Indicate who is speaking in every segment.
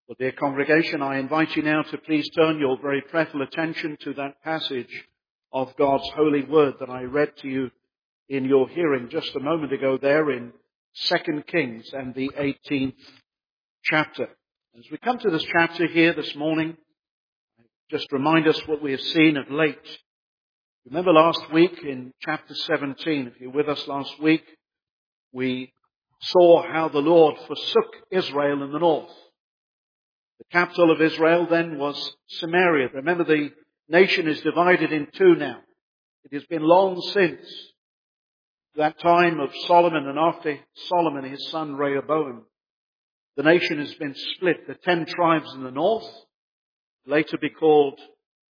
Speaker 1: Well, dear congregation, I invite you now to please turn your very prayerful attention to that passage of God's holy word that I read to you in your hearing just a moment ago there in 2 Kings and the 18th chapter. As we come to this chapter here this morning, just remind us what we have seen of late. Remember last week in chapter 17, if you're with us last week, we saw how the Lord forsook Israel in the north. The capital of Israel then was Samaria. Remember, the nation is divided in two now. It has been long since that time of Solomon, and after Solomon, his son Rehoboam, the nation has been split. The 10 tribes in the north, later be called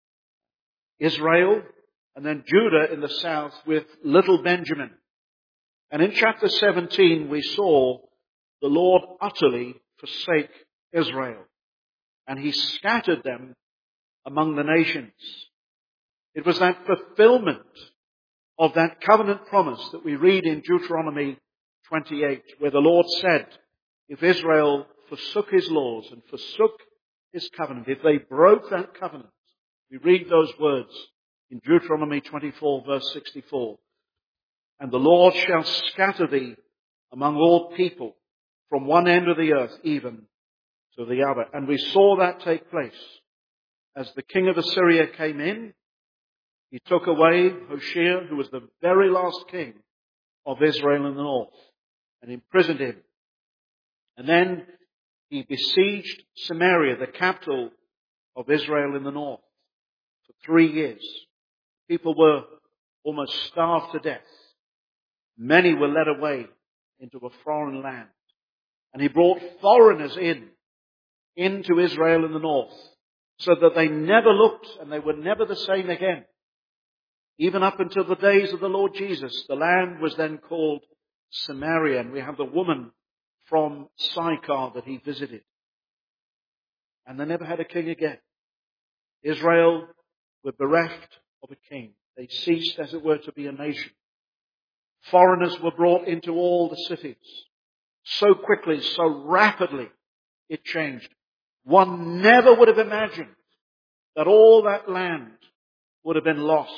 Speaker 1: Israel, and then Judah in the south with little Benjamin. And in chapter 17, we saw the Lord utterly forsake Israel, and he scattered them among the nations. It was that fulfillment of that covenant promise that we read in Deuteronomy 28, where the Lord said, if Israel forsook his laws and forsook his covenant, if they broke that covenant, we read those words in Deuteronomy 24, verse 64. And the Lord shall scatter thee among all people from one end of the earth even to the other. And we saw that take place. As the king of Assyria came in, he took away Hoshea, who was the very last king of Israel in the north, and imprisoned him. And then he besieged Samaria, the capital of Israel in the north, for 3 years. People were almost starved to death. Many were led away into a foreign land. And he brought foreigners into Israel in the north, so that they never looked and they were never the same again. Even up until the days of the Lord Jesus, the land was then called Samaria, and we have the woman from Sychar that he visited. And they never had a king again. Israel were bereft of a king. They ceased, as it were, to be a nation. Foreigners were brought into all the cities. So quickly, so rapidly, it changed. One never would have imagined that all that land would have been lost.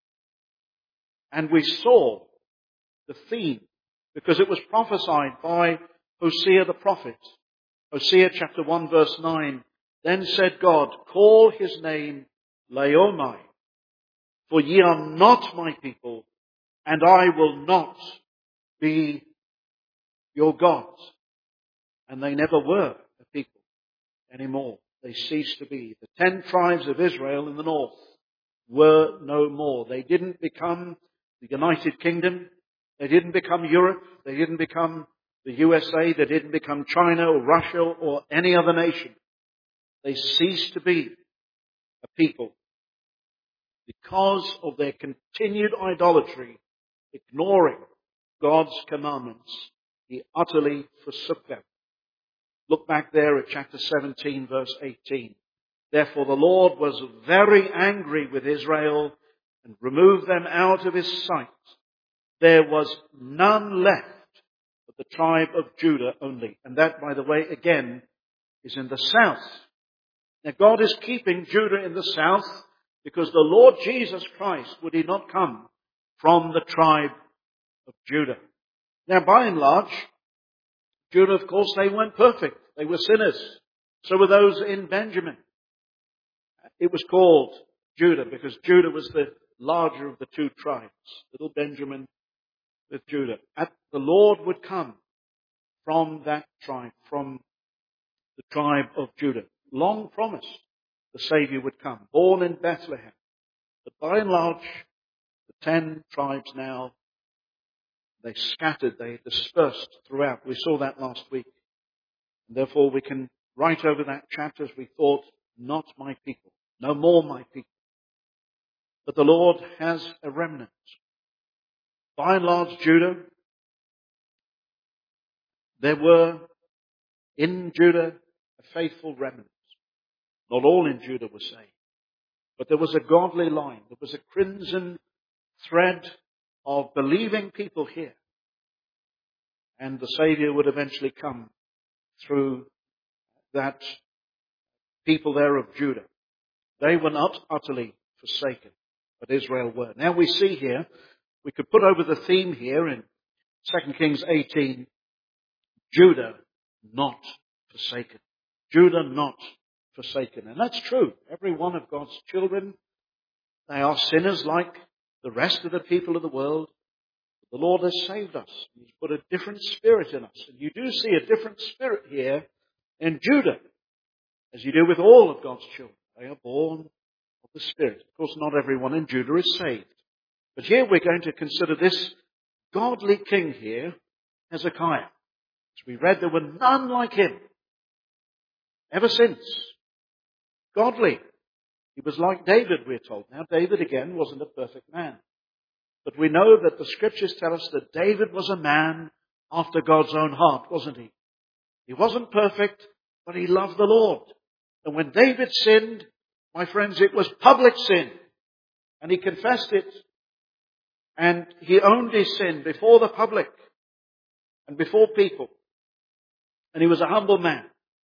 Speaker 1: And we saw the theme, because it was prophesied by Hosea the prophet. Hosea chapter 1 verse 9. Then said God, call his name Laomai, for ye are not my people, and I will not be your God. And they never were a people anymore. They ceased to be. The 10 tribes of Israel in the north were no more. They didn't become the United Kingdom. They didn't become Europe. They didn't become the USA. They didn't become China or Russia or any other nation. They ceased to be a people because of their continued idolatry, ignoring God's commandments. He utterly forsook them. Look back there at chapter 17, verse 18. Therefore the Lord was very angry with Israel and removed them out of his sight. There was none left but the tribe of Judah only. And that, by the way, again, is in the south. Now God is keeping Judah in the south because the Lord Jesus Christ, would he not come from the tribe of Judah? Now, by and large, Judah, of course, they weren't perfect. They were sinners. So were those in Benjamin. It was called Judah because Judah was the larger of the two tribes. Little Benjamin with Judah. The Lord would come from that tribe, from the tribe of Judah. Long promised the Savior would come, born in Bethlehem. But by and large, the 10 tribes now, they scattered, they dispersed throughout. We saw that last week. And therefore we can write over that chapter as we thought, not my people, no more my people. But the Lord has a remnant. By and large, Judah, there were in Judah a faithful remnant. Not all in Judah were saved. But there was a godly line. There was a crimson thread of believing people here. And the Savior would eventually come through that people there of Judah. They were not utterly forsaken, but Israel were. Now we see here, we could put over the theme here in 2 Kings 18, Judah not forsaken. Judah not forsaken. And that's true. Every one of God's children, they are sinners like the rest of the people of the world. The Lord has saved us. He's put a different spirit in us. And you do see a different spirit here in Judah, as you do with all of God's children. They are born of the Spirit. Of course, not everyone in Judah is saved. But here we're going to consider this godly king here, Hezekiah. As we read, there were none like him ever since. Godly. He was like David, we're told. Now, David, again, wasn't a perfect man. But we know that the Scriptures tell us that David was a man after God's own heart, wasn't he? He wasn't perfect, but he loved the Lord. And when David sinned, my friends, it was public sin. And he confessed it. And he owned his sin before the public and before people. And he was a humble man.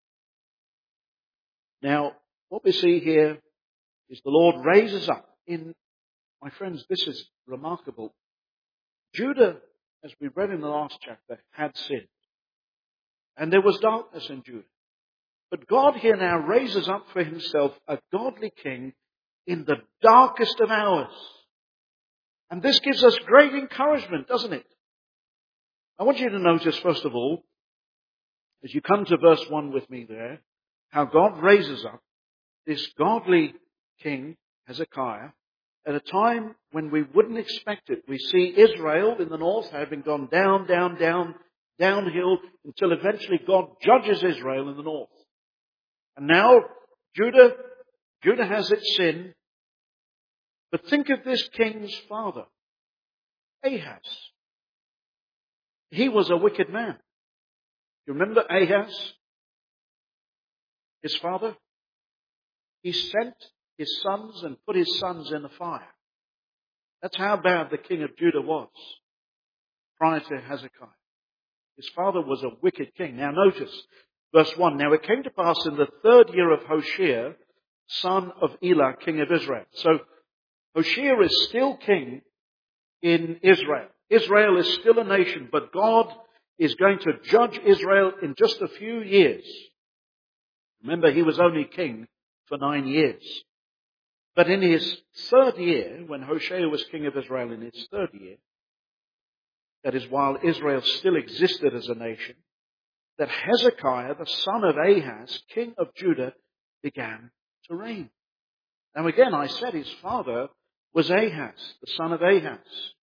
Speaker 1: Now, what we see here is the Lord raises up my friends, this is remarkable. Judah, as we read in the last chapter, had sinned. And there was darkness in Judah. But God here now raises up for himself a godly king in the darkest of hours. And this gives us great encouragement, doesn't it? I want you to notice, first of all, as you come to verse 1 with me there, how God raises up this godly king, Hezekiah, at a time when we wouldn't expect it. We see Israel in the north having gone downhill until eventually God judges Israel in the north. And now Judah has its sin. But think of this king's father, Ahaz. He was a wicked man. You remember Ahaz, his father? He sent his sons and put his sons in the fire. That's how bad the king of Judah was prior to Hezekiah. His father was a wicked king. Now notice verse 1. Now it came to pass in the 3rd year of Hoshea, son of Elah, king of Israel. So Hoshea is still king in Israel. Israel is still a nation, but God is going to judge Israel in just a few years. Remember, he was only king for 9 years. But in his 3rd year, when Hoshea was king of Israel in his 3rd year, that is while Israel still existed as a nation, that Hezekiah, the son of Ahaz, king of Judah, began to reign. Now again, I said his father was Ahaz, the son of Ahaz.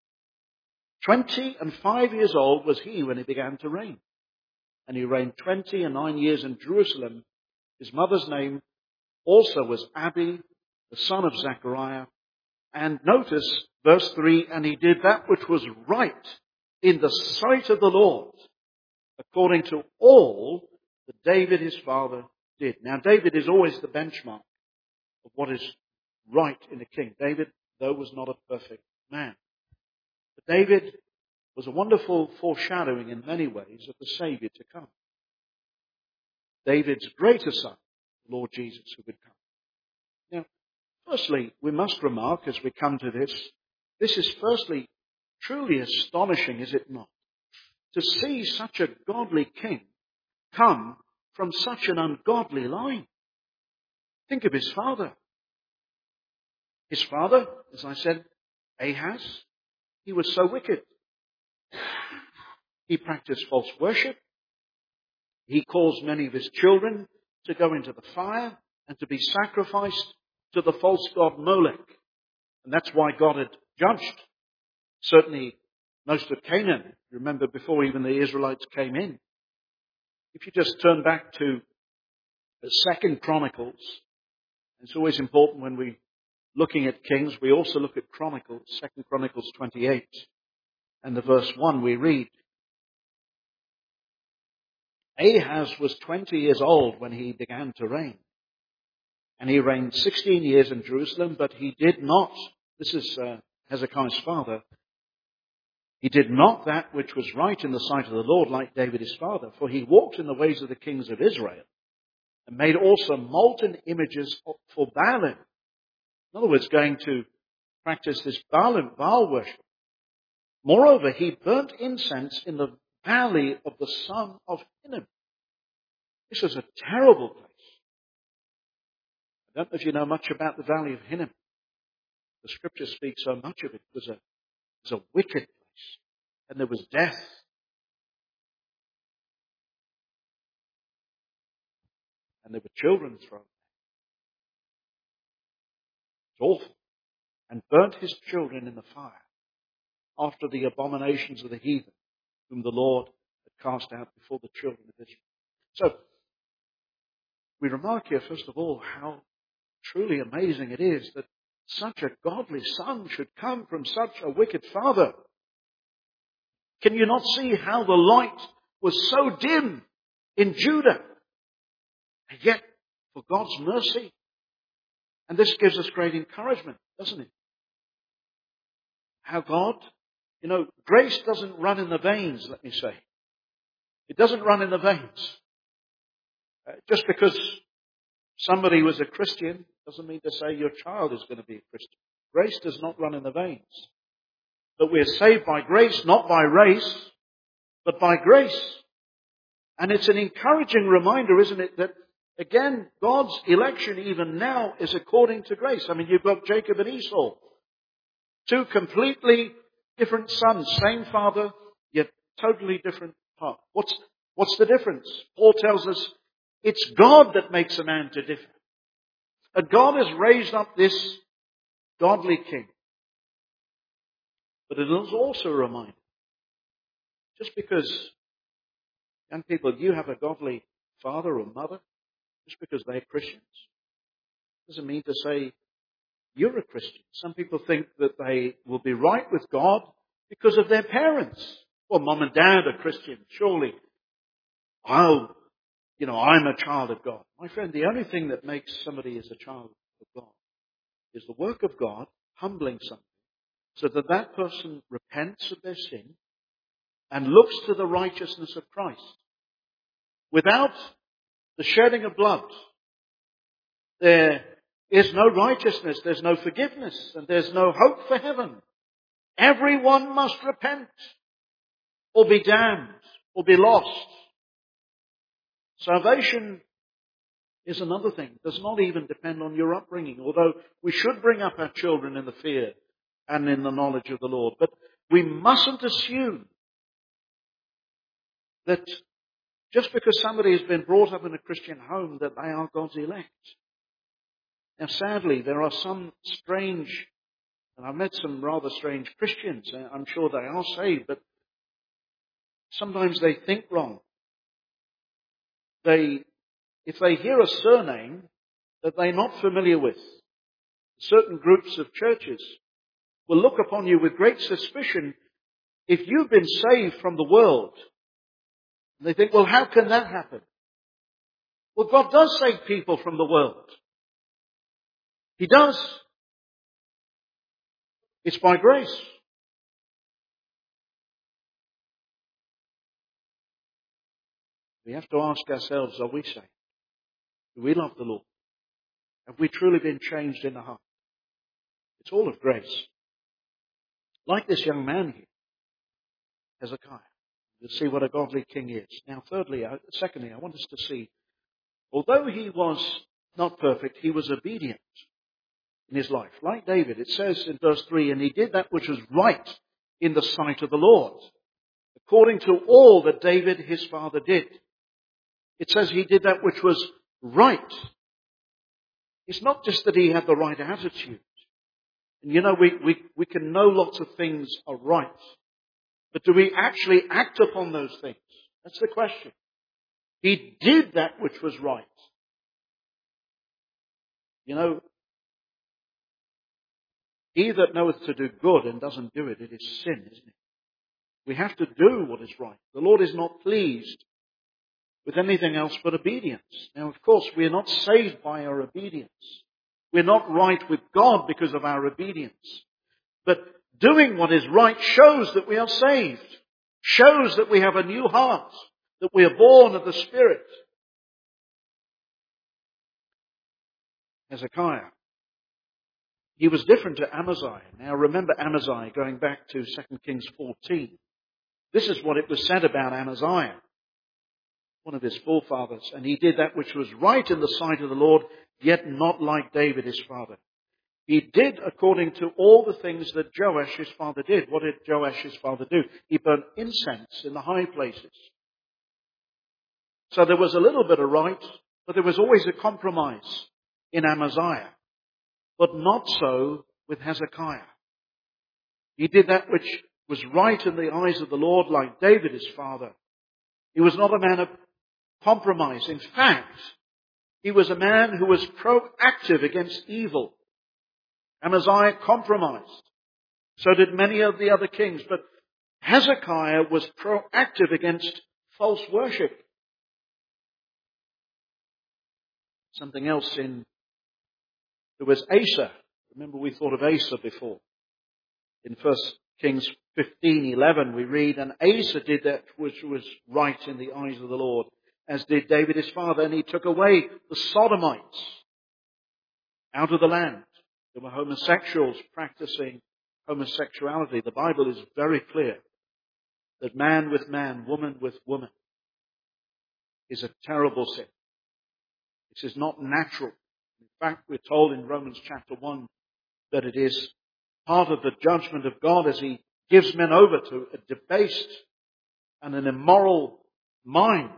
Speaker 1: 25 years old was he when he began to reign. And he reigned 29 years in Jerusalem. His mother's name also was Abi, the son of Zechariah. And notice verse 3, and he did that which was right in the sight of the Lord, according to all that David his father did. Now David is always the benchmark of what is right in a king. David, though, was not a perfect man. But David was a wonderful foreshadowing in many ways of the Saviour to come. David's greater son, the Lord Jesus, who would come. Now, firstly, we must remark as we come to this is firstly truly astonishing, is it not? To see such a godly king come from such an ungodly line. Think of his father. His father, as I said, Ahaz, he was so wicked. He practiced false worship. He caused many of his children to go into the fire and to be sacrificed to the false god Molech. And that's why God had judged certainly most of Canaan. Remember, before even the Israelites came in. If you just turn back to the 2nd Chronicles, it's always important when we're looking at kings, we also look at Chronicles, 2 Chronicles 28. And the verse 1 we read, Ahaz was 20 years old when he began to reign. And he reigned 16 years in Jerusalem, but he did not, this is Hezekiah's father, he did not that which was right in the sight of the Lord like David his father, for he walked in the ways of the kings of Israel and made also molten images for Baalim. In other words, going to practice this Baal worship. Moreover, he burnt incense in the valley of the son of Hinnom. This was a terrible place. I don't know if you know much about the valley of Hinnom. The scripture speaks so much of it. It was a wicked place. And there was death. And there were children thrown. It's awful. And burnt his children in the fire after the abominations of the heathen, whom the Lord had cast out before the children of Israel. So, we remark here, first of all, how truly amazing it is that such a godly son should come from such a wicked father. Can you not see how the light was so dim in Judah? And yet, for God's mercy, and this gives us great encouragement, doesn't it? How God, grace doesn't run in the veins, let me say. It doesn't run in the veins. Just because somebody was a Christian doesn't mean to say your child is going to be a Christian. Grace does not run in the veins. But we are saved by grace, not by race, but by grace. And it's an encouraging reminder, isn't it, that again, God's election even now is according to grace. I mean, you've got Jacob and Esau. Two completely different sons, same father, yet totally different path. What's the difference? Paul tells us it's God that makes a man to differ. And God has raised up this godly king. But it is also a reminder, just because, young people, you have a godly father or mother, just because they're Christians, doesn't mean to say you're a Christian. Some people think that they will be right with God because of their parents. Well, mom and dad are Christians. Surely, I'm a child of God. My friend, the only thing that makes somebody as a child of God is the work of God humbling something so that that person repents of their sin and looks to the righteousness of Christ. Without the shedding of blood, there is no righteousness, there's no forgiveness, and there's no hope for heaven. Everyone must repent or be damned or be lost. Salvation is another thing. It does not even depend on your upbringing, although we should bring up our children in the fear and in the knowledge of the Lord. But we mustn't assume that just because somebody has been brought up in a Christian home that they are God's elect. Now, sadly, there are some strange, and I've met some rather strange Christians. I'm sure they are saved, but sometimes they think wrong. If they hear a surname that they're not familiar with, certain groups of churches will look upon you with great suspicion if you've been saved from the world. And they think, well, how can that happen? Well, God does save people from the world. He does. It's by grace. We have to ask ourselves, are we saved? Do we love the Lord? Have we truly been changed in the heart? It's all of grace. Like this young man here, Hezekiah. You'll see what a godly king is. Now, secondly, I want us to see, although he was not perfect, he was obedient in his life. Like David, it says in verse 3, and he did that which was right in the sight of the Lord, according to all that David his father did. It says he did that which was right. It's not just that he had the right attitude. And we can know lots of things are right. But do we actually act upon those things? That's the question. He did that which was right. He that knoweth to do good and doesn't do it, it is sin, isn't it? We have to do what is right. The Lord is not pleased with anything else but obedience. Now, of course, we are not saved by our obedience. We're not right with God because of our obedience. But doing what is right shows that we are saved, shows that we have a new heart, that we are born of the Spirit. Hezekiah. He was different to Amaziah. Now remember Amaziah, going back to 2 Kings 14. This is what it was said about Amaziah, one of his forefathers. And he did that which was right in the sight of the Lord, yet not like David his father. He did according to all the things that Joash his father did. What did Joash his father do? He burnt incense in the high places. So there was a little bit of right, but there was always a compromise in Amaziah. But not so with Hezekiah. He did that which was right in the eyes of the Lord, like David his father. He was not a man of compromise. In fact, he was a man who was proactive against evil. Amaziah compromised. So did many of the other kings. But Hezekiah was proactive against false worship. Something else there was Asa. Remember we thought of Asa before. In 1 Kings 15:11 we read, and Asa did that which was right in the eyes of the Lord, as did David his father, and he took away the Sodomites out of the land. There were homosexuals practicing homosexuality. The Bible is very clear that man with man, woman with woman is a terrible sin. This is not natural. In fact, we're told in Romans chapter 1 that it is part of the judgment of God as He gives men over to a debased and an immoral mind.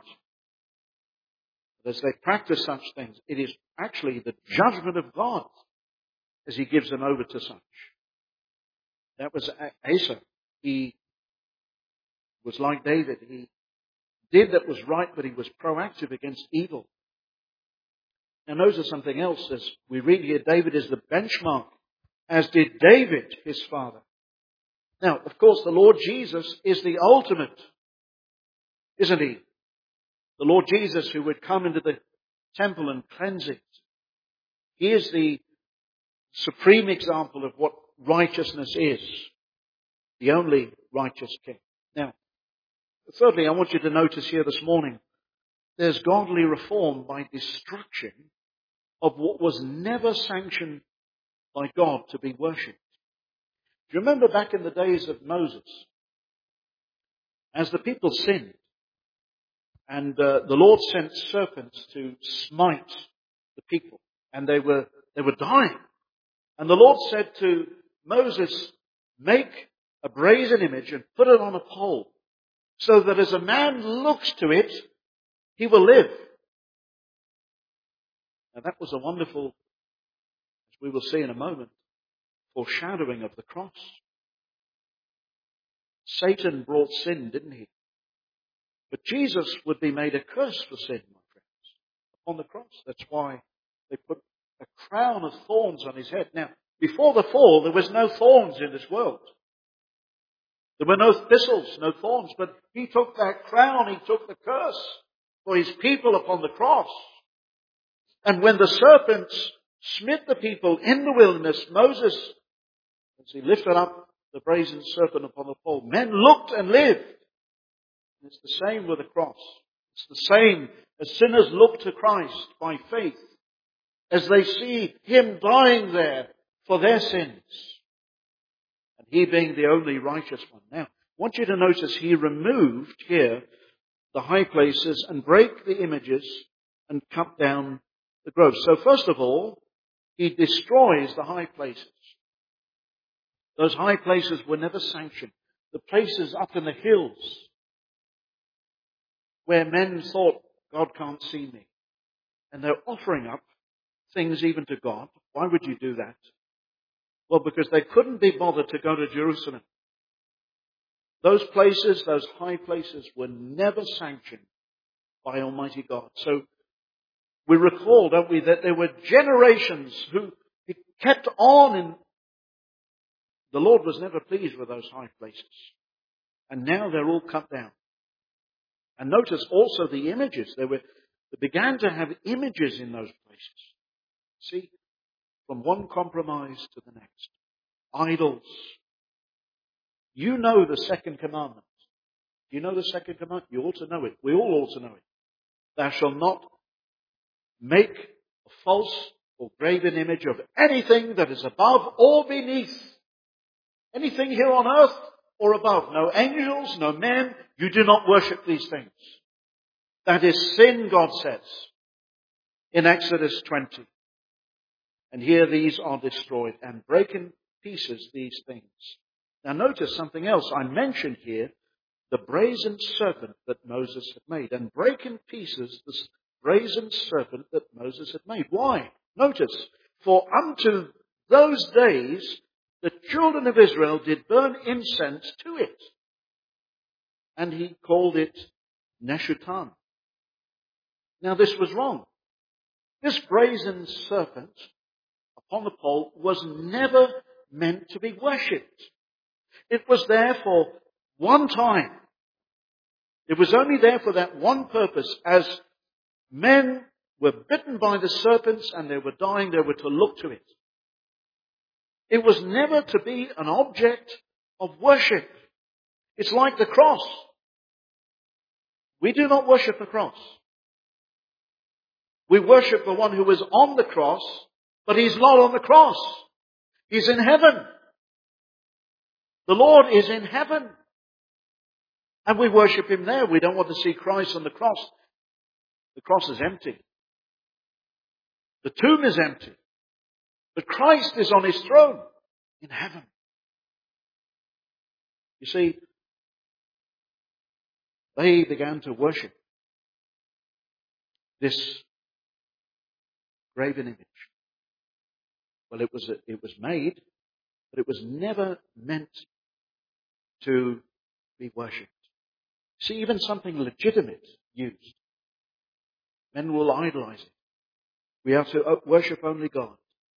Speaker 1: As they practice such things, it is actually the judgment of God as He gives them over to such. That was Asa. He was like David. He did that was right, but he was proactive against evil. Now notice something else as we read here. David is the benchmark, as did David, his father. Now, of course, the Lord Jesus is the ultimate, isn't He? The Lord Jesus who would come into the temple and cleanse it. He is the supreme example of what righteousness is. The only righteous King. Now, thirdly, I want you to notice here this morning, there's godly reform by destruction of what was never sanctioned by God to be worshipped. Do you remember back in the days of Moses, as the people sinned, and the Lord sent serpents to smite the people, and they were dying. And the Lord said to Moses, make a brazen image and put it on a pole, so that as a man looks to it, he will live. Now that was a wonderful, as we will see in a moment, foreshadowing of the cross. Satan brought sin, didn't he? But Jesus would be made a curse for sin, my friends, upon the cross. That's why they put a crown of thorns on his head. Now, before the fall, there was no thorns in this world. There were no thistles, no thorns, but he took that crown, he took the curse for his people upon the cross. And when the serpents smit the people in the wilderness, Moses, as he lifted up the brazen serpent upon the pole, men looked and lived. And it's the same with the cross. It's the same as sinners look to Christ by faith, as they see Him dying there for their sins, and He being the only righteous one. Now, I want you to notice He removed here the high places and break the images and cut down the groves. So first of all, He destroys the high places. Those high places were never sanctioned. The places up in the hills where men thought, God can't see me. And they're offering up things even to God. Why would you do that? Well, because they couldn't be bothered to go to Jerusalem. Those places, those high places, were never sanctioned by Almighty God. So we recall, don't we, that there were generations who kept on, and the Lord was never pleased with those high places. And now they're all cut down. And notice also the images. They began to have images in those places. See, from one compromise to the next. Idols. You know the second commandment. Do you know the second commandment? You ought to know it. We all ought to know it. Thou shalt not make a false or graven image of anything that is above or beneath. Anything here on earth or above. No angels, no men. You do not worship these things. That is sin, God says in Exodus 20. And here these are destroyed and break in pieces these things. Now notice something else. I mentioned here the brazen serpent that Moses had made. And break in pieces this brazen serpent that Moses had made. Why? Notice, for unto those days the children of Israel did burn incense to it. And he called it Neshutan. Now this was wrong. This brazen serpent upon the pole was never meant to be worshipped. It was there for one time. It was only there for that one purpose. As men were bitten by the serpents and they were dying, they were to look to it. It was never to be an object of worship. It's like the cross. We do not worship the cross. We worship the one who is on the cross, but he's not on the cross. He's in heaven. The Lord is in heaven. And we worship him there. We don't want to see Christ on the cross. The cross is empty. The tomb is empty. But Christ is on his throne in heaven. You see, they began to worship this graven image. Well, it was made, but it was never meant to be worshipped. See, even something legitimate used, men will idolize it. We have to worship only God.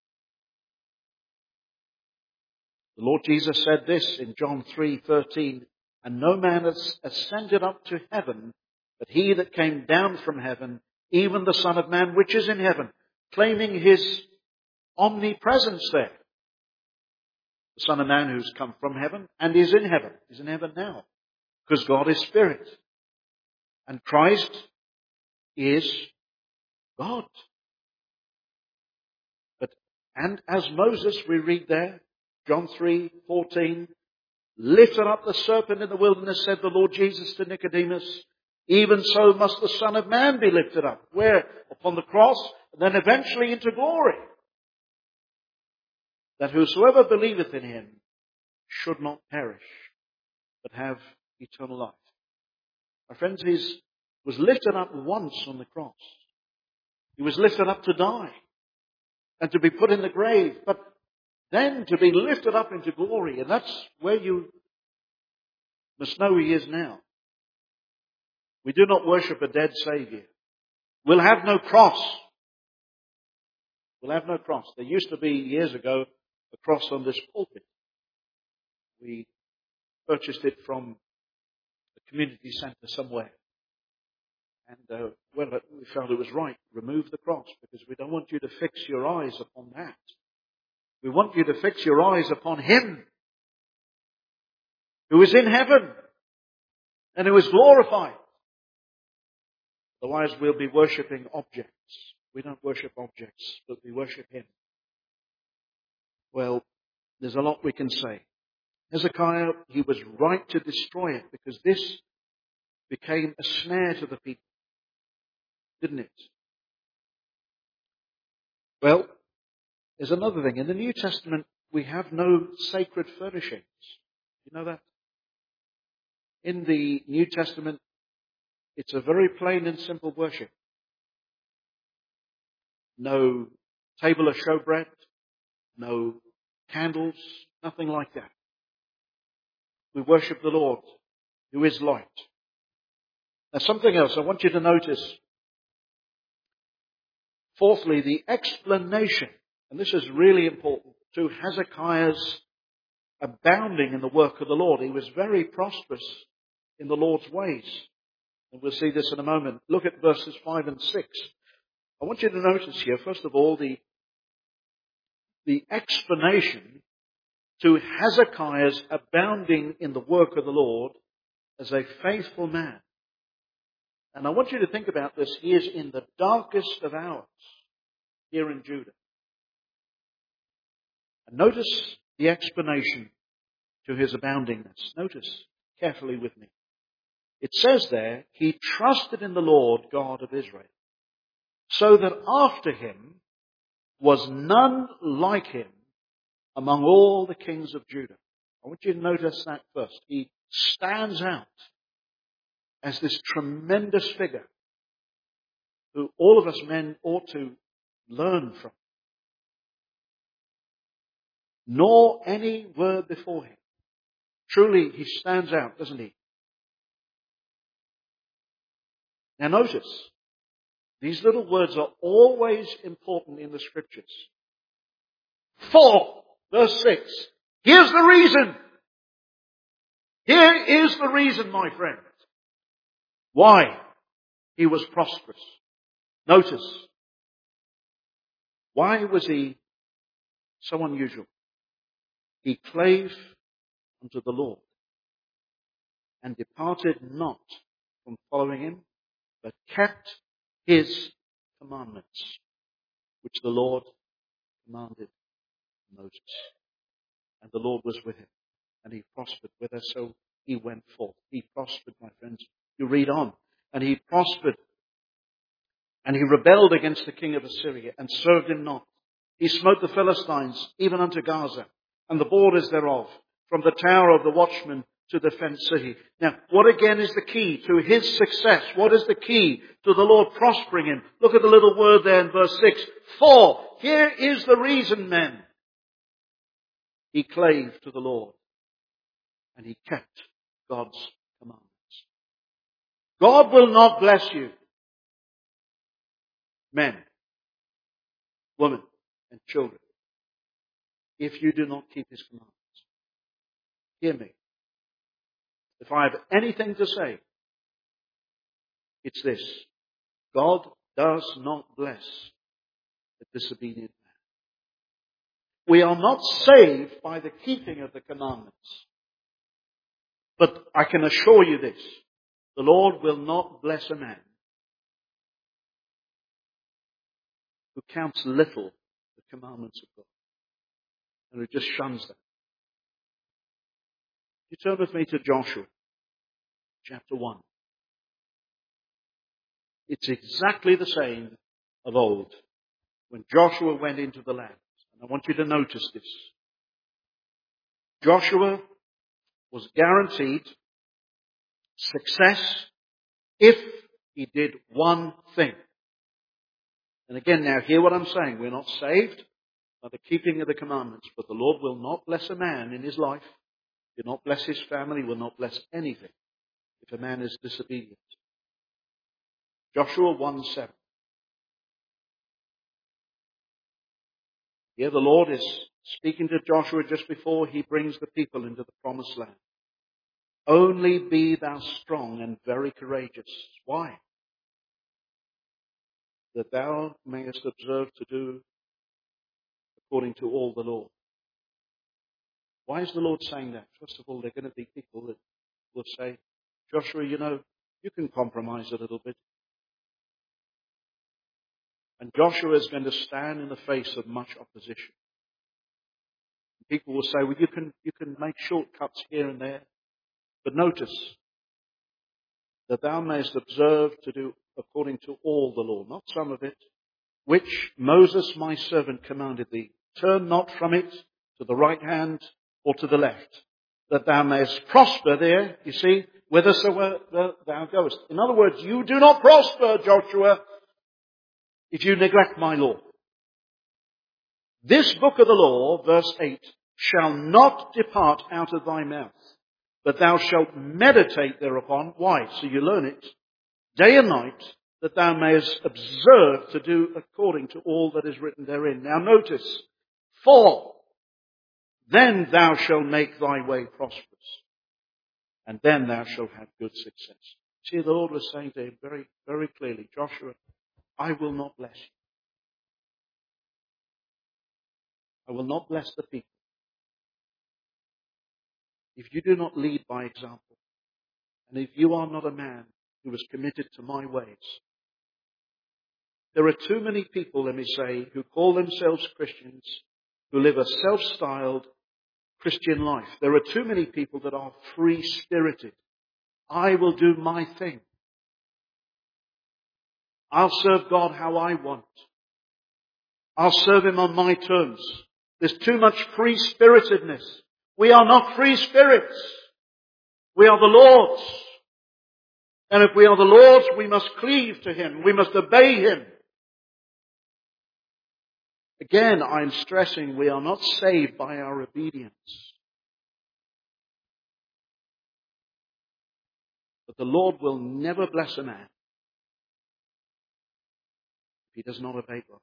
Speaker 1: The Lord Jesus said this in John 3:13, and no man has ascended up to heaven, but he that came down from heaven, even the Son of Man which is in heaven, claiming his omnipresence there. The Son of Man who's come from heaven and is in heaven. He's in heaven now. Because God is Spirit. And Christ is God. And as Moses, we read there, John 3:14, lifted up the serpent in the wilderness, said the Lord Jesus to Nicodemus, even so must the Son of Man be lifted up. Where? Upon the cross, and then eventually into glory. That whosoever believeth in him should not perish, but have eternal life. My friends, he was lifted up once on the cross. He was lifted up to die and to be put in the grave, but then to be lifted up into glory. And that's where you must know he is now. We do not worship a dead Savior. We'll have no cross. We'll have no cross. There used to be, years ago, a cross on this pulpit. We purchased it from a community centre somewhere. And we felt it was right. Remove the cross, because we don't want you to fix your eyes upon that. We want you to fix your eyes upon him who is in heaven and who is glorified. Otherwise we'll be worshipping objects. We don't worship objects, but we worship him. Well, there's a lot we can say. Hezekiah, he was right to destroy it, because this became a snare to the people. Didn't it? Well, there's another thing. In the New Testament, we have no sacred furnishings. You know that? In the New Testament, it's a very plain and simple worship. No table of showbread, no candles, nothing like that. We worship the Lord, who is light. Now, something else I want you to notice. Fourthly, the explanation, and this is really important, to Hezekiah's abounding in the work of the Lord. He was very prosperous in the Lord's ways. And we'll see this in a moment. Look at verses 5 and 6. I want you to notice here, first of all, the explanation to Hezekiah's abounding in the work of the Lord as a faithful man. And I want you to think about this. He is in the darkest of hours here in Judah. And notice the explanation to his aboundingness. Notice carefully with me. It says there, he trusted in the Lord God of Israel, so that after him was none like him among all the kings of Judah. I want you to notice that first. He stands out as this tremendous figure who all of us men ought to learn from. Nor any word before him. Truly, he stands out, doesn't he? Now notice, these little words are always important in the Scriptures. For, verse 6, here's the reason. Here is the reason, my friends, why he was prosperous. Notice, why was he so unusual? He clave unto the Lord and departed not from following him, but kept his commandments, which the Lord commanded Moses. And the Lord was with him, and he prospered with us, so he went forth. He prospered, my friends. You read on. And he prospered, and he rebelled against the king of Assyria, and served him not. He smote the Philistines, even unto Gaza, and the borders thereof, from the tower of the watchman to the fenced city. Now, what again is the key to his success? What is the key to the Lord prospering him? Look at the little word there in verse 6. For, here is the reason, men. He clave to the Lord, and he kept God's commandments. God will not bless you, men, women, and children, if you do not keep his commandments. Hear me. If I have anything to say, it's this. God does not bless the disobedient man. We are not saved by the keeping of the commandments. But I can assure you this. The Lord will not bless a man who counts little the commandments of God and who just shuns them. You turn with me to Joshua, chapter 1. It's exactly the same of old when Joshua went into the land. And I want you to notice this. Joshua was guaranteed success if he did one thing. And again, now hear what I'm saying. We're not saved by the keeping of the commandments, but the Lord will not bless a man in his life. He will not bless his family, will not bless anything if a man is disobedient. Joshua 1:7. Here the Lord is speaking to Joshua just before he brings the people into the promised land. Only be thou strong and very courageous. Why? That thou mayest observe to do according to all the law. Why is the Lord saying that? First of all, there are going to be people that will say, Joshua, you can compromise a little bit. And Joshua is going to stand in the face of much opposition. People will say, well, you can make shortcuts here and there. But notice that thou mayest observe to do according to all the law, not some of it, which Moses my servant commanded thee. Turn not from it to the right hand or to the left, that thou mayest prosper there, you see, whithersoever thou goest. In other words, you do not prosper, Joshua, if you neglect my law. This book of the law, verse 8, shall not depart out of thy mouth, but thou shalt meditate thereupon. Why? So you learn it day and night, that thou mayest observe to do according to all that is written therein. Now notice, for then thou shalt make thy way prosperous, and then thou shalt have good success. See, the Lord was saying to him very, very clearly, Joshua, I will not bless you. I will not bless the people if you do not lead by example, and if you are not a man who is committed to my ways. There are too many people, let me say, who call themselves Christians, who live a self-styled Christian life. There are too many people that are free-spirited. I will do my thing. I'll serve God how I want. I'll serve Him on my terms. There's too much free-spiritedness. We are not free spirits. We are the Lord's. And if we are the Lord's, we must cleave to Him. We must obey Him. Again, I'm stressing we are not saved by our obedience. But the Lord will never bless a man if he does not obey God.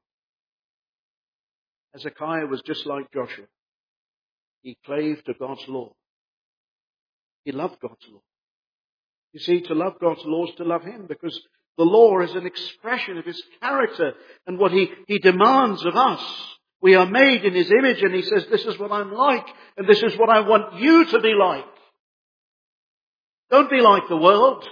Speaker 1: Hezekiah was just like Joshua. He clave to God's law. He loved God's law. You see, to love God's law is to love Him, because the law is an expression of His character and what He demands of us. We are made in His image, and He says, this is what I'm like, and this is what I want you to be like. Don't be like the world,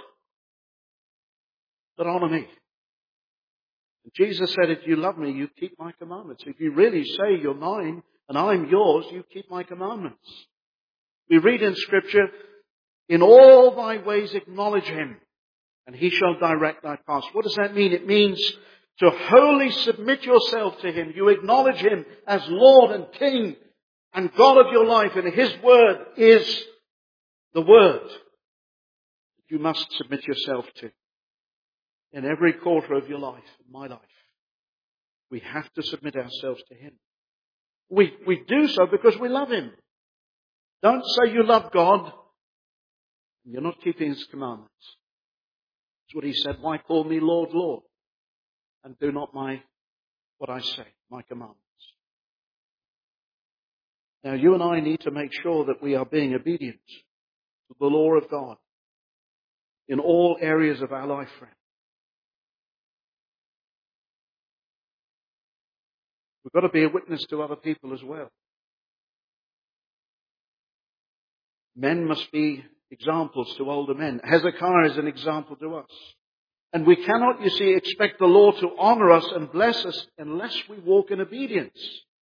Speaker 1: but honor me. And Jesus said, if you love me, you keep my commandments. If you really say you're mine and I'm yours, you keep my commandments. We read in Scripture, in all thy ways acknowledge Him, and He shall direct thy paths. What does that mean? It means to wholly submit yourself to Him. You acknowledge Him as Lord and King and God of your life, and His word is the word that you must submit yourself to. In every quarter of your life, my life, we have to submit ourselves to Him. We do so because we love Him. Don't say you love God and you're not keeping His commandments. That's what He said. Why call me Lord, Lord, and do not what I say, my commandments? Now, you and I need to make sure that we are being obedient to the law of God in all areas of our life, friend. We've got to be a witness to other people as well. Men must be examples to older men. Hezekiah is an example to us. And we cannot, you see, expect the Lord to honor us and bless us unless we walk in obedience.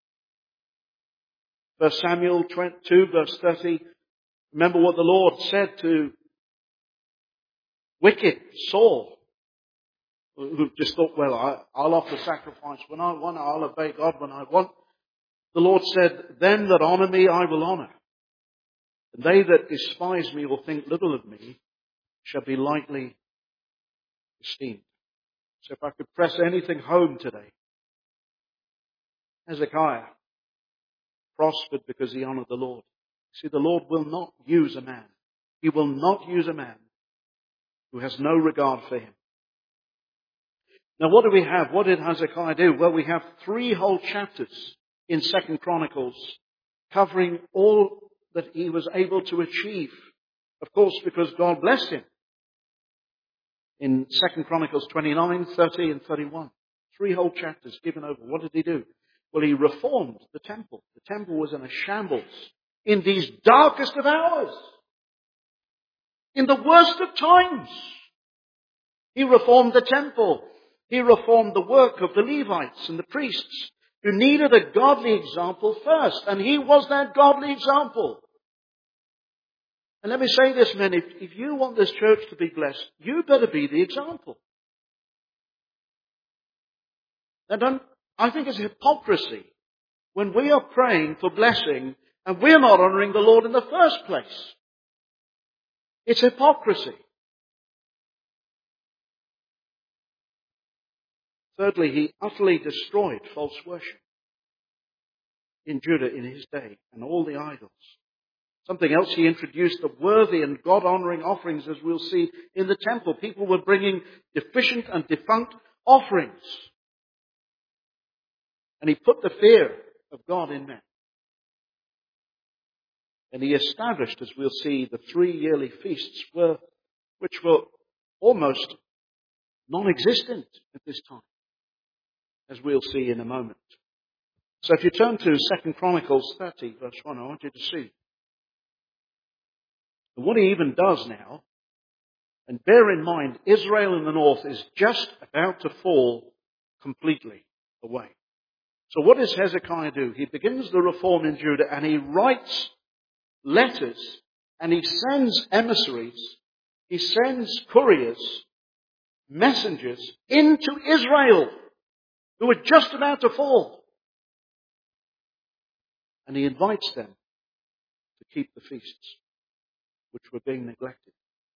Speaker 1: 1 Samuel 2, verse 30. Remember what the Lord said to wicked Saul, who just thought, well, I'll offer sacrifice when I want, I'll obey God when I want. The Lord said, them that honor me I will honor, and they that despise me or think little of me shall be lightly esteemed. So if I could press anything home today, Hezekiah prospered because he honored the Lord. See, the Lord will not use a man. He will not use a man who has no regard for Him. Now what do we have? What did Hezekiah do? Well, we have 3 whole chapters in 2 Chronicles covering all that he was able to achieve. Of course, because God blessed him. In 2 Chronicles 29, 30 and 31. 3 whole chapters given over. What did he do? Well, he reformed the temple. The temple was in a shambles in these darkest of hours. In the worst of times. He reformed the temple. He reformed the work of the Levites and the priests who needed a godly example first. And he was that godly example. And let me say this, men, if you want this church to be blessed, you better be the example. Now I think it's hypocrisy when we are praying for blessing and we're not honouring the Lord in the first place. It's hypocrisy. Thirdly, he utterly destroyed false worship in Judah in his day and all the idols. Something else, he introduced the worthy and God-honouring offerings, as we'll see in the temple. People were bringing deficient and defunct offerings. And he put the fear of God in men. And he established, as we'll see, the 3 yearly feasts, which were almost non-existent at this time, as we'll see in a moment. So if you turn to 2 Chronicles 30, verse 1, I want you to see. And what he even does now, and bear in mind, Israel in the north is just about to fall completely away. So what does Hezekiah do? He begins the reform in Judah and he writes letters and he sends emissaries, he sends couriers, messengers into Israel who are just about to fall. And he invites them to keep the feasts, which were being neglected.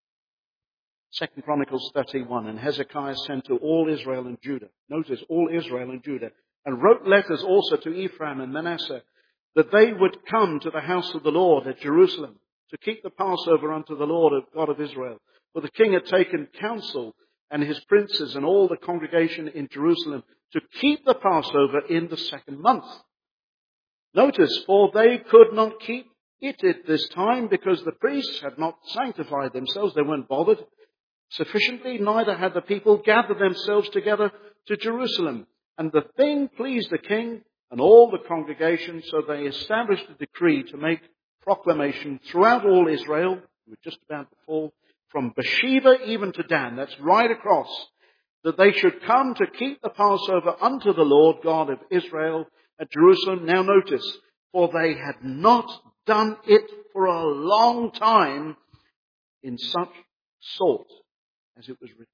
Speaker 1: 2 Chronicles 31, and Hezekiah sent to all Israel and Judah. Notice, all Israel and Judah. And wrote letters also to Ephraim and Manasseh, that they would come to the house of the Lord at Jerusalem, to keep the Passover unto the Lord God of Israel. For the king had taken counsel, and his princes and all the congregation in Jerusalem, to keep the Passover in the second month. Notice, for they could not keep it at this time, because the priests had not sanctified themselves. They weren't bothered sufficiently, neither had the people gathered themselves together to Jerusalem. And the thing pleased the king and all the congregation, so they established a decree to make proclamation throughout all Israel, who were just about to fall, from Beersheba even to Dan, that's right across, that they should come to keep the Passover unto the Lord God of Israel at Jerusalem. Now notice, for they had not done it for a long time in such sort as it was written.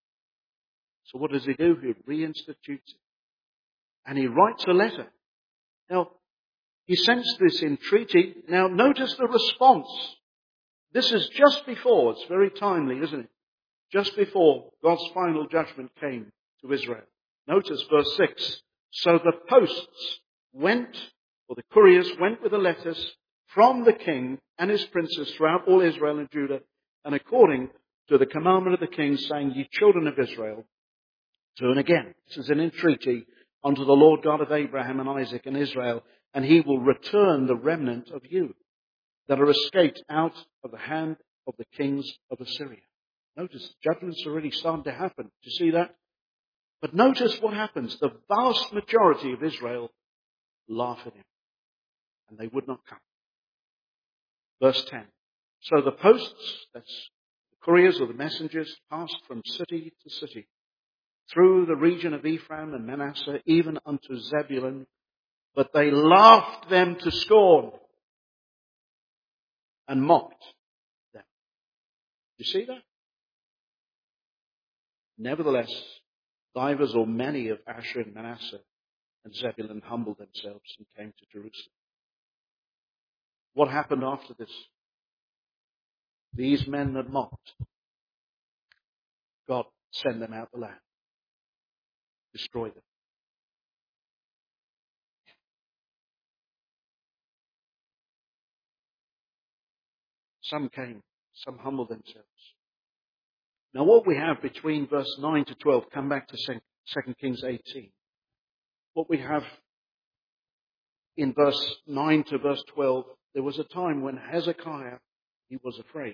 Speaker 1: So what does he do? He reinstitutes it. And he writes a letter. Now, he sends this entreaty. Now, notice the response. This is just before, it's very timely, isn't it? Just before God's final judgment came to Israel. Notice verse 6. So the posts went, or the couriers went with the letters from the king and his princes throughout all Israel and Judah, and according to the commandment of the king, saying, Ye children of Israel, turn again. This is an entreaty unto the Lord God of Abraham and Isaac and Israel, and he will return the remnant of you that are escaped out of the hand of the kings of Assyria. Notice, judgment's already starting to happen. Do you see that? But notice what happens. The vast majority of Israel laugh at him, and they would not come. Verse 10. So the posts, that's the couriers or the messengers, passed from city to city, through the region of Ephraim and Manasseh, even unto Zebulun, but they laughed them to scorn and mocked them. You see that? Nevertheless, divers or many of Asher and Manasseh and Zebulun humbled themselves and came to Jerusalem. What happened after this? These men that mocked, God sent them out the land, destroyed them. Some came, some humbled themselves. Now what we have between verse 9 to 12, come back to 2 Kings 18. What we have in verse 9 to verse 12, there was a time when Hezekiah, he was afraid.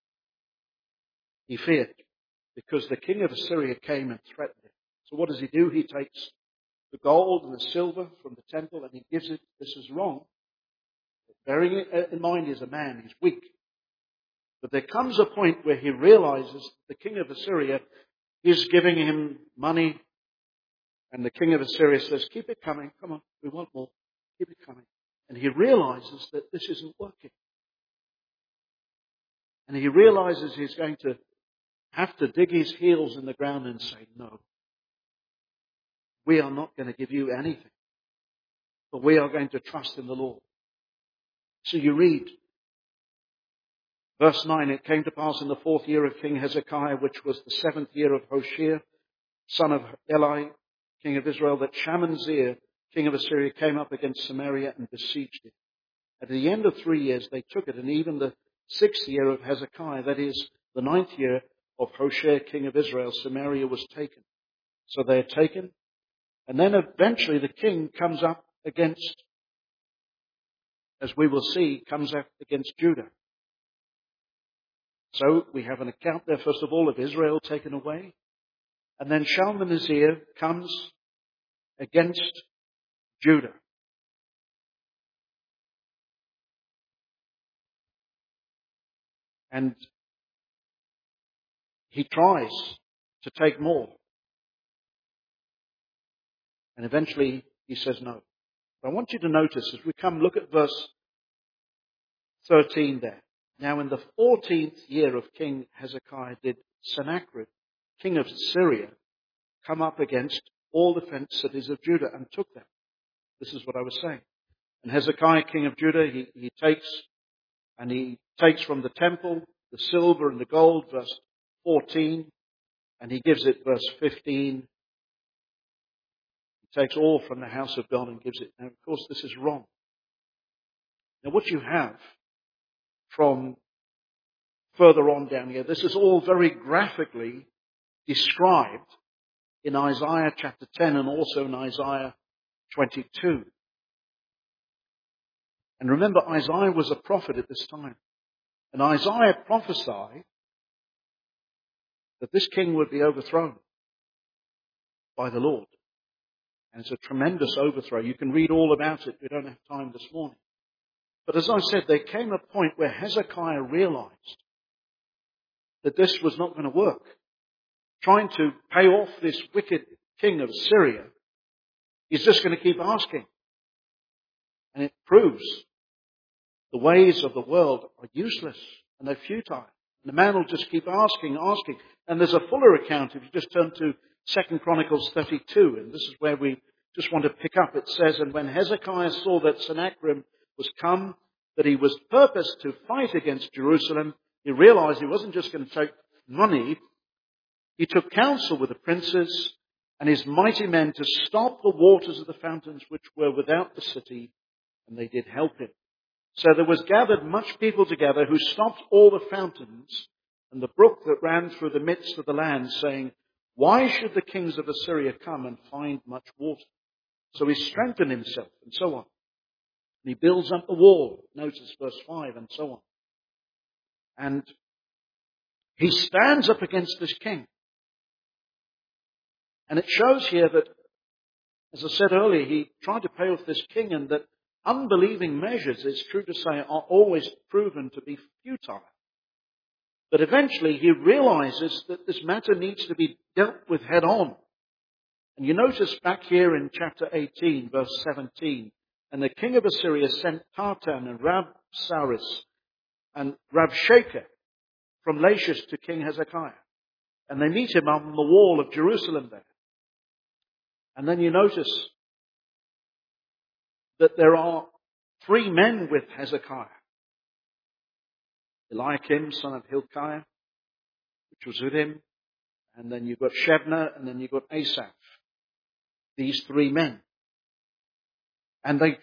Speaker 1: He feared because the king of Assyria came and threatened him. So what does he do? He takes the gold and the silver from the temple and he gives it. This is wrong. Bearing it in mind, he's a man, he's weak. But there comes a point where he realizes the king of Assyria is giving him money, and the king of Assyria says, keep it coming, come on, we want more, keep it coming. And he realizes that this isn't working. And he realizes he's going to have to dig his heels in the ground and say, no, we are not going to give you anything, but we are going to trust in the Lord. So you read, verse 9, it came to pass in the 4th year of King Hezekiah, which was the 7th year of Hoshea, son of Eli, king of Israel, that Shamanzir, king of Assyria, came up against Samaria and besieged it. At the end of 3 years they took it, and even the 6th year of Hezekiah, that is, the 9th year of Hoshea, king of Israel, Samaria was taken. So they are taken, and then eventually the king comes up against, as we will see, comes up against Judah. So we have an account there, first of all, of Israel taken away. And then Shalmaneser comes against Judah. And he tries to take more. And eventually he says no. But I want you to notice as we come, look at verse 13 there. Now in the 14th year of King Hezekiah did Sennacherib, king of Syria, come up against all the fenced cities of Judah and took them. This is what I was saying. And Hezekiah, king of Judah, he takes from the temple the silver and the gold, verse 14, and he gives it, verse 15. He takes all from the house of God and gives it. Now, of course, this is wrong. Now, what you have from further on down here, this is all very graphically described in Isaiah chapter 10 and also in Isaiah 22. And remember, Isaiah was a prophet at this time. And Isaiah prophesied that this king would be overthrown by the Lord. And it's a tremendous overthrow. You can read all about it. We don't have time this morning. But as I said, there came a point where Hezekiah realized that this was not going to work. Trying to pay off this wicked king of Syria, he's just going to keep asking. And it proves the ways of the world are useless and they're futile. And the man will just keep asking. And there's a fuller account if you just turn to 2 Chronicles 32. And this is where we just want to pick up. It says, and when Hezekiah saw that Sennacherib was come, that he was purposed to fight against Jerusalem, he realized he wasn't just going to take money. He took counsel with the princes and his mighty men to stop the waters of the fountains which were without the city, and they did help him. So there was gathered much people together who stopped all the fountains and the brook that ran through the midst of the land, saying, why should the kings of Assyria come and find much water? So he strengthened himself and so on. And he builds up the wall. Notice verse 5 and so on. And he stands up against this king. And it shows here that, as I said earlier, he tried to pay off this king, and that unbelieving measures, it's true to say, are always proven to be futile. But eventually he realizes that this matter needs to be dealt with head on. And you notice back here in chapter 18, verse 17, and the king of Assyria sent Tartan and Rabsaris and Rabshakeh from Lachish to King Hezekiah. And they meet him on the wall of Jerusalem there. And then you notice that there are 3 men with Hezekiah. Eliakim, son of Hilkiah, which was with him. And then you've got Shebna, and then you've got Asaph. These 3 men. And they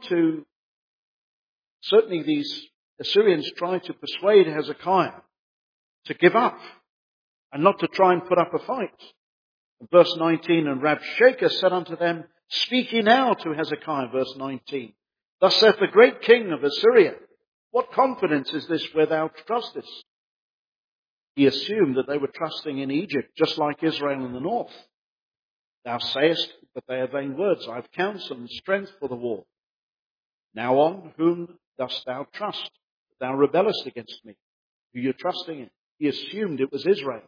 Speaker 1: certainly these Assyrians tried to persuade Hezekiah to give up and not to try and put up a fight. In verse 19, and Rabshakeh said unto them, speak ye now to Hezekiah, verse 19. Thus saith the great king of Assyria, what confidence is this where thou trustest? He assumed that they were trusting in Egypt, just like Israel in the north. Thou sayest that they are vain words. I have counsel and strength for the war. Now on whom dost thou trust? Thou rebellest against me. Who you're trusting in? He assumed it was Israel.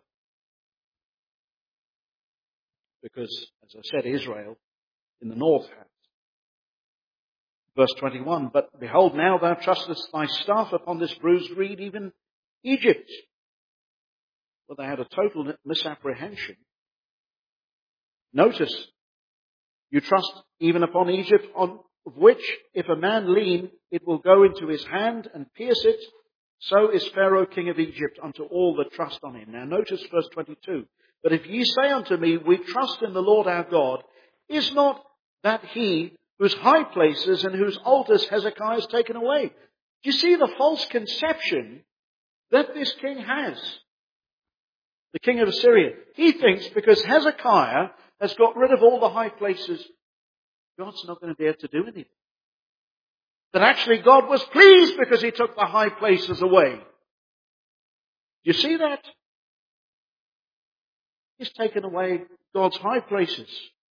Speaker 1: Because, as I said, Israel in the north had. Verse 21, but behold, now thou trustest thy staff upon this bruised reed, even Egypt. Well, they had a total misapprehension. Notice, you trust even upon Egypt, of which, if a man lean, it will go into his hand and pierce it. So is Pharaoh king of Egypt unto all that trust on him. Now notice verse 22. But if ye say unto me, we trust in the Lord our God, is not that he whose high places and whose altars Hezekiah has taken away? Do you see the false conception that this king has? The king of Assyria. He thinks because Hezekiah has got rid of all the high places, God's not going to be able to do anything. That actually God was pleased because he took the high places away. Do you see that? He's taken away God's high places.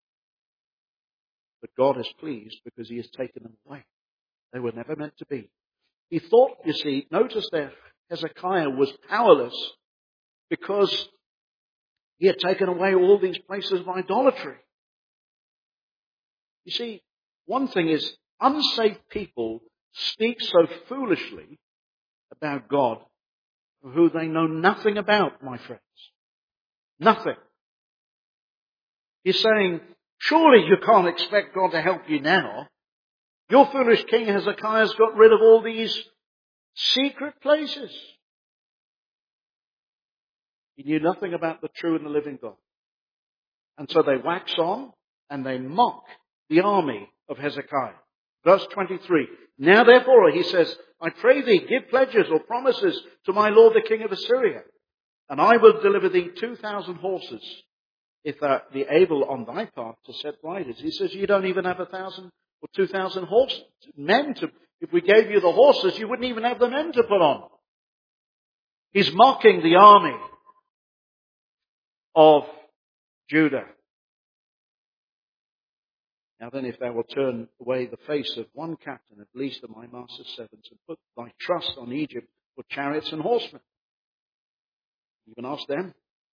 Speaker 1: But God is pleased because he has taken them away. They were never meant to be. He thought, you see, notice that Hezekiah was powerless because he had taken away all these places of idolatry. You see, one thing is, unsaved people speak so foolishly about God who they know nothing about, my friends. Nothing. He's saying, surely you can't expect God to help you now. Your foolish king Hezekiah's got rid of all these secret places. He knew nothing about the true and the living God. And so they wax on and they mock the army of Hezekiah. Verse 23. Now therefore, he says, I pray thee, give pledges or promises to my lord the king of Assyria, and I will deliver thee 2,000 horses, if thou be able on thy part to set riders. He says, you don't even have 1,000 or 2,000 horses, men to, if we gave you the horses, you wouldn't even have the men to put on. He's mocking the army of Judah. Now then, if thou wilt turn away the face of one captain, at least of my master's servants, and put thy trust on Egypt for chariots and horsemen. Even ask them.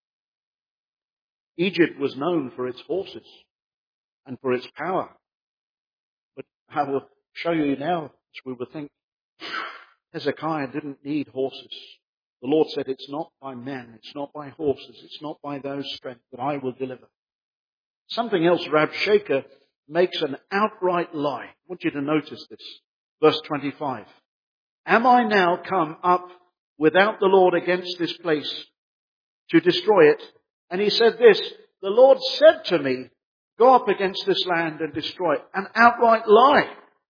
Speaker 1: Egypt was known for its horses and for its power. But I will show you now, as we will think, Hezekiah didn't need horses. The Lord said, it's not by men, it's not by horses, it's not by those strength that I will deliver. Something else, Rabshakeh makes an outright lie. I want you to notice this. Verse 25. Am I now come up without the Lord against this place to destroy it? And he said this, the Lord said to me, go up against this land and destroy it. An outright lie.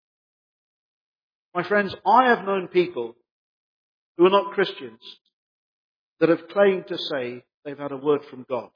Speaker 1: My friends, I have known people who are not Christians that have claimed to say they've had a word from God.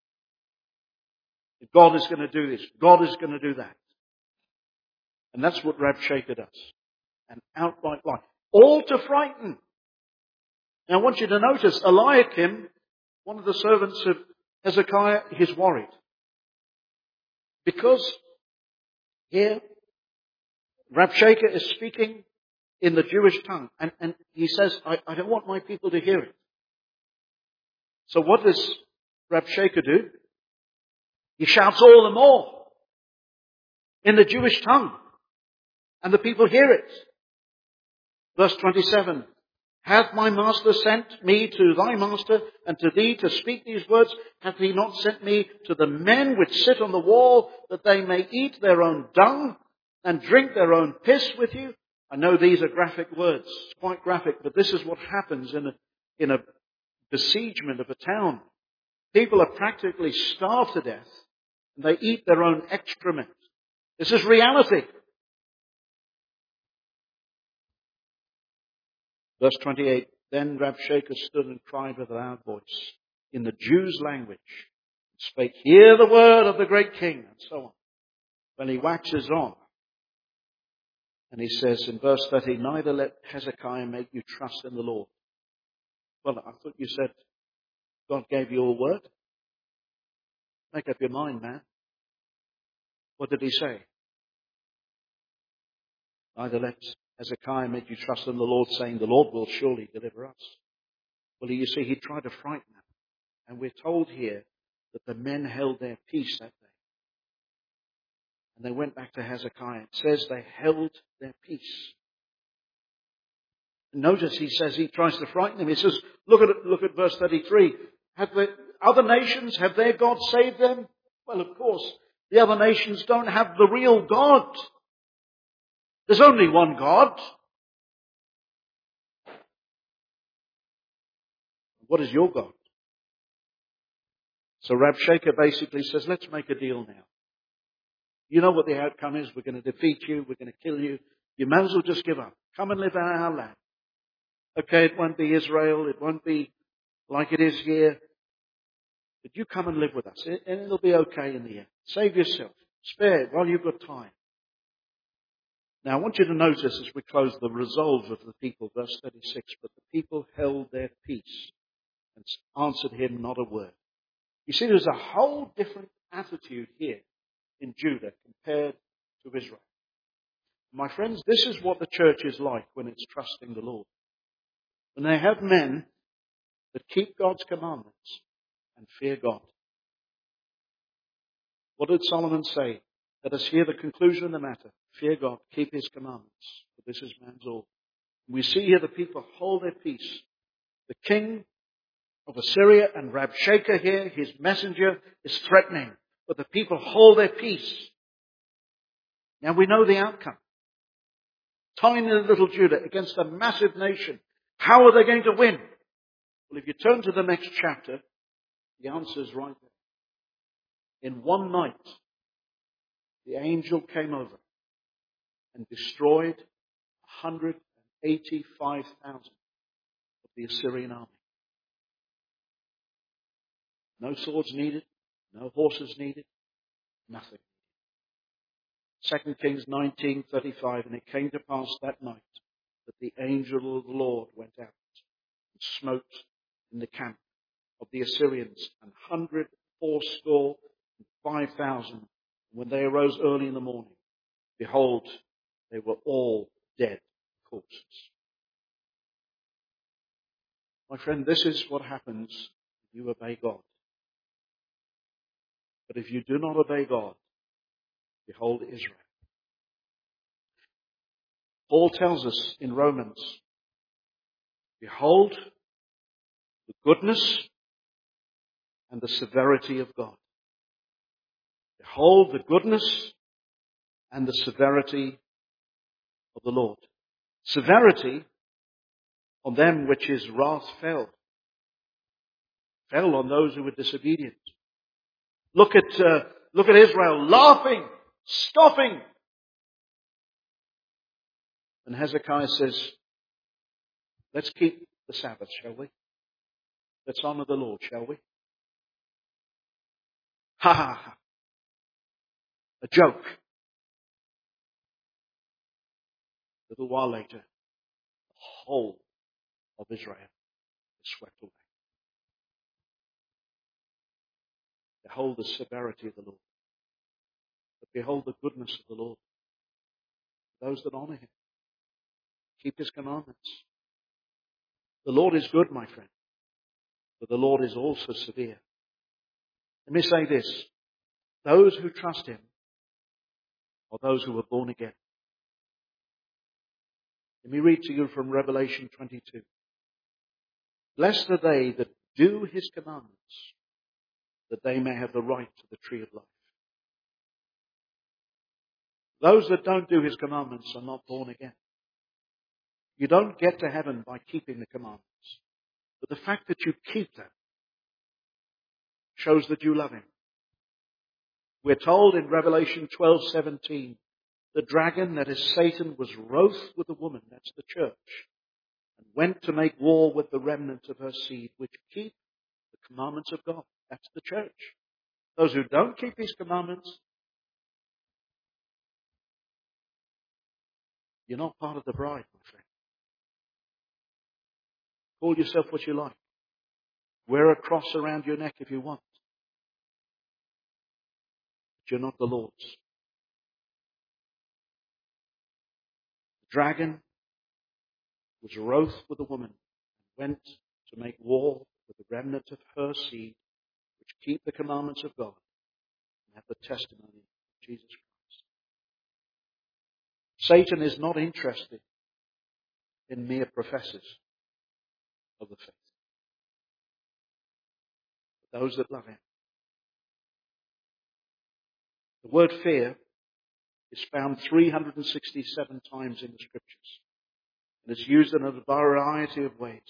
Speaker 1: God is going to do this. God is going to do that. And that's what Rabshakeh does. An outright lie. All to frighten. Now I want you to notice, Eliakim, one of the servants of Hezekiah, he's worried. Because here, Rabshakeh is speaking in the Jewish tongue. And he says, I don't want my people to hear it. So what does Rabshakeh do? He shouts all the more in the Jewish tongue. And the people hear it. Verse 27. Hath my master sent me to thy master and to thee to speak these words? Hath he not sent me to the men which sit on the wall, that they may eat their own dung and drink their own piss with you? I know these are graphic words, quite graphic, but this is what happens in a besiegement of a town. People are practically starved to death, and they eat their own excrement. This is reality. Verse 28, then Rabshakeh stood and cried with a loud voice in the Jews' language, and spake, hear the word of the great king, and so on. When he waxes on, and he says in verse 30, neither let Hezekiah make you trust in the Lord. Well, I thought you said God gave you a word. Make up your mind, man. What did he say? Neither let Hezekiah make you trust in the Lord, saying, the Lord will surely deliver us. Well, you see, he tried to frighten them. And we're told here that the men held their peace that day. And they went back to Hezekiah. It says they held their peace. Notice he says he tries to frighten them. He says, look at verse 33. Have the other nations, have their God saved them? Well, of course, the other nations don't have the real God. There's only one God. What is your God? So Rabshakeh basically says, let's make a deal now. You know what the outcome is. We're going to defeat you. We're going to kill you. You may as well just give up. Come and live in our land. Okay, it won't be Israel. It won't be like it is here. But you come and live with us. And it'll be okay in the end. Save yourself. Spare it while you've got time. Now, I want you to notice as we close the resolve of the people, verse 36, but the people held their peace and answered him not a word. You see, there's a whole different attitude here in Judah compared to Israel. My friends, this is what the church is like when it's trusting the Lord. When they have men that keep God's commandments and fear God. What did Solomon say Let us hear the conclusion of the matter. Fear God, keep his commandments, for this is man's all. We see here the people hold their peace. The king of Assyria and Rabshakeh here, his messenger, is threatening, but the people hold their peace. Now we know the outcome. Tiny little Judah against a massive nation. How are they going to win? Well, if you turn to the next chapter, the answer is right there. In one night, the angel came over and destroyed 185,000 of the Assyrian army. No swords needed, no horses needed, nothing. 2 Kings 19:35, and it came to pass that night that the angel of the Lord went out and smote in the camp of the Assyrians 185,000. When they arose early in the morning, behold, they were all dead corpses. My friend, this is what happens if you obey God. But if you do not obey God, behold Israel. Paul tells us in Romans, behold the goodness and the severity of God. Behold the goodness and the severity of the Lord. Severity on them which his wrath fell on those who were disobedient. Look at Israel laughing, scoffing. And Hezekiah says, let's keep the Sabbath, shall we? Let's honor the Lord, shall we? Ha ha ha. A joke. A little while later, the whole of Israel is swept away. Behold the severity of the Lord. But behold the goodness of the Lord. Those that honor him. Keep his commandments. The Lord is good, my friend. But the Lord is also severe. Let me say this. Those who trust him are those who are born again. Let me read to you from Revelation 22. Blessed are they that do his commandments, that they may have the right to the tree of life. Those that don't do his commandments are not born again. You don't get to heaven by keeping the commandments. But the fact that you keep them shows that you love him. We're told in Revelation 12:17, the dragon, that is Satan, was wroth with the woman, that's the church, and went to make war with the remnant of her seed, which keep the commandments of God. That's the church. Those who don't keep his commandments, you're not part of the bride, my friend. Call yourself what you like. Wear a cross around your neck if you want. But you're not the Lord's. The dragon was wroth with the woman and went to make war with the remnant of her seed, which keep the commandments of God and have the testimony of Jesus Christ. Satan is not interested in mere professors of the faith, but those that love him. The word fear is found 367 times in the Scriptures, and it's used in a variety of ways.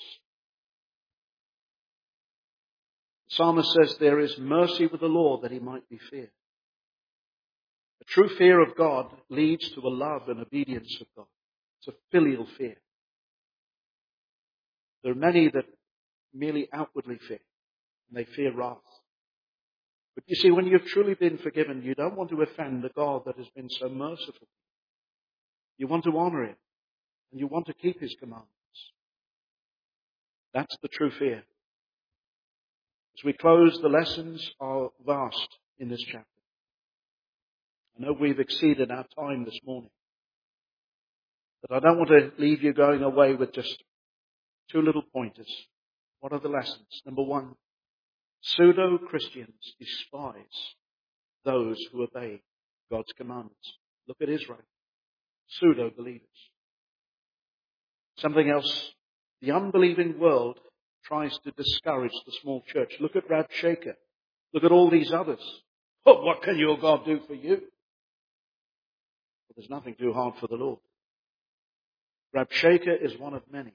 Speaker 1: The psalmist says there is mercy with the Lord that he might be feared. A true fear of God leads to a love and obedience of God. It's a filial fear. There are many that merely outwardly fear, and they fear wrath. But you see, when you've truly been forgiven, you don't want to offend the God that has been so merciful. You want to honor him, and you want to keep his commandments. That's the true fear. As we close, the lessons are vast in this chapter. I know we've exceeded our time this morning, but I don't want to leave you going away with just two little pointers. What are the lessons? Number one, pseudo-Christians despise those who obey God's commandments. Look at Israel. Pseudo-believers. Something else. The unbelieving world tries to discourage the small church. Look at Rabshakeh. Look at all these others. Oh, what can your God do for you? Well, there's nothing too hard for the Lord. Rabshakeh is one of many.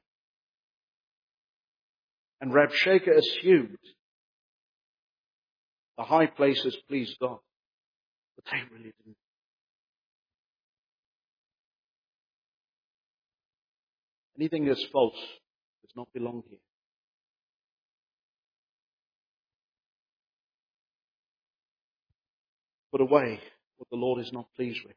Speaker 1: And Rabshakeh assumed the high places pleased God. But they really didn't. Anything that's false does not belong here. Put away what the Lord is not pleased with.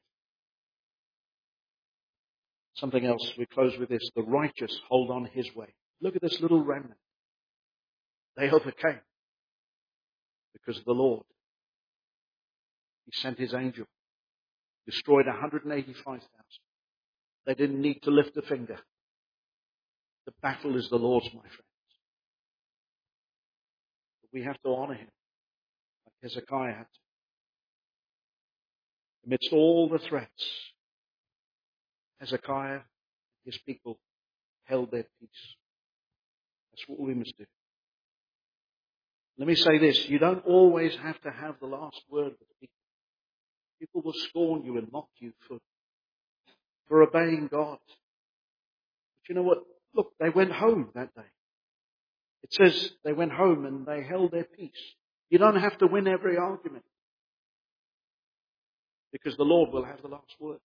Speaker 1: Something else, we close with this. The righteous hold on his way. Look at this little remnant. They overcame because of the Lord. He sent his angel. Destroyed 185,000. They didn't need to lift a finger. The battle is the Lord's, my friends. But we have to honor him like Hezekiah had to. Amidst all the threats, Hezekiah and his people held their peace. That's what we must do. Let me say this. You don't always have to have the last word with people. People will scorn you and mock you for obeying God. But you know what? Look, they went home that day. It says they went home and they held their peace. You don't have to win every argument, because the Lord will have the last word.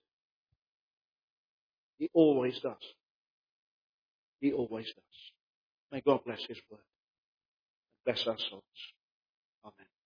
Speaker 1: He always does. He always does. May God bless his word. Bless our souls. Amen.